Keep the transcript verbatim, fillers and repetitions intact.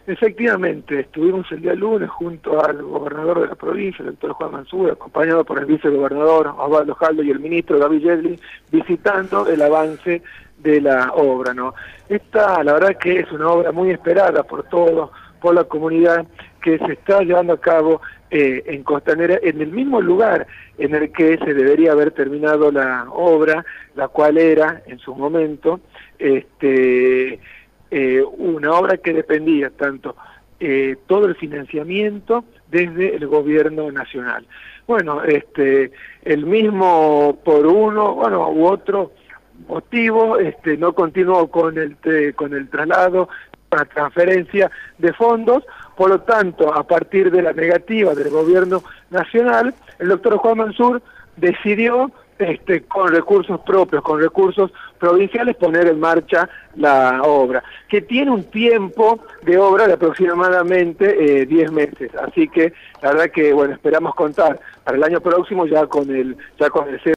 Efectivamente, estuvimos el día lunes junto al gobernador de la provincia, el doctor Juan Mansur, acompañado por el vicegobernador Osvaldo Jaldo y el ministro David Yedlin, visitando el avance de la obra, ¿no? Esta, la verdad que es una obra muy esperada por todos, por la comunidad, que se está llevando a cabo eh, en Costanera, en el mismo lugar en el que se debería haber terminado la obra, la cual era, en su momento, este... Eh, una obra que dependía tanto eh, todo el financiamiento desde el gobierno nacional. Bueno, este, el mismo por uno, bueno, u otro motivo, este, no continuó con el te, con el traslado, con la transferencia de fondos. Por lo tanto, a partir de la negativa del gobierno nacional, el doctor Juan Mansur decidió Este, con recursos propios, con recursos provinciales, poner en marcha la obra, que tiene un tiempo de obra de aproximadamente eh, diez meses, así que la verdad que, bueno, esperamos contar para el año próximo ya con el, ya con el